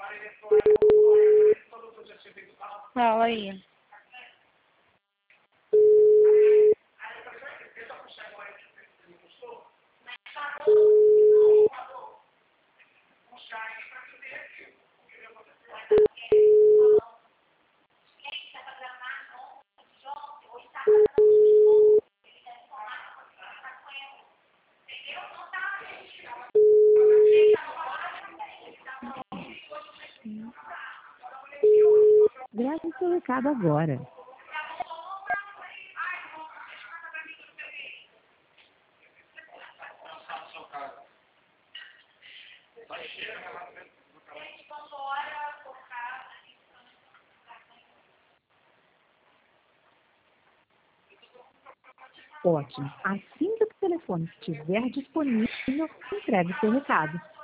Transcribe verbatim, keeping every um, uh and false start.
Fala aí. Grave seu recado agora. Ótimo. Assim que o telefone estiver disponível, entregue seu recado.